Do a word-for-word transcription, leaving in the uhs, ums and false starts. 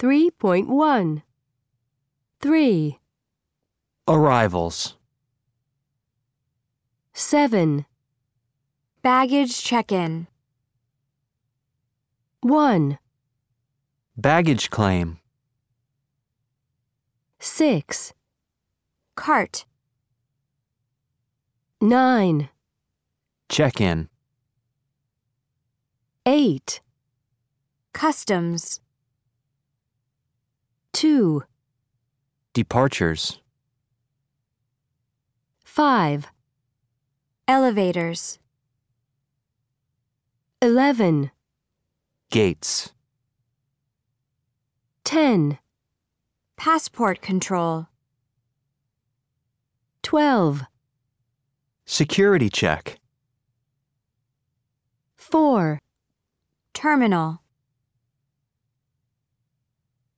three point one. three. Arrivals. seven. Baggage check-in. one. Baggage claim. six. Cart. nine. Check-in. eight. Customs. two. Departures. five. Elevators. eleven. Gates. ten. Passport control. twelve. Security check. four. Terminal.